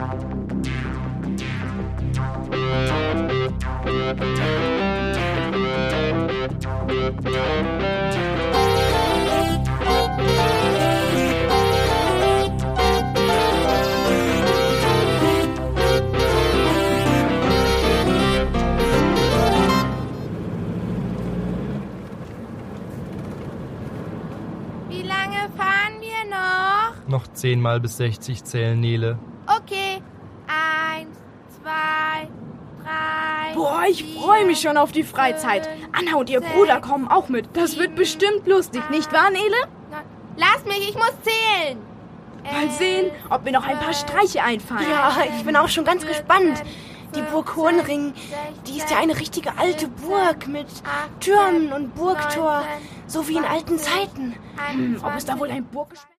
Wie lange fahren wir noch? Noch 10 Mal bis 60 zählen, Nele. Okay. 1, 2, 3. Boah, ich freue mich schon auf die Freizeit. Anna und ihr Bruder kommen auch mit. Das wird bestimmt lustig, nicht wahr, Nele? Lass mich, ich muss zählen. Mal sehen, ob mir noch ein paar Streiche einfallen. Ja, ich bin auch schon ganz gespannt. Die Burg Hohenring, die ist ja eine richtige alte Burg mit Türmen und Burgtor, so wie in alten Zeiten. Ob es da wohl ein Burggespenst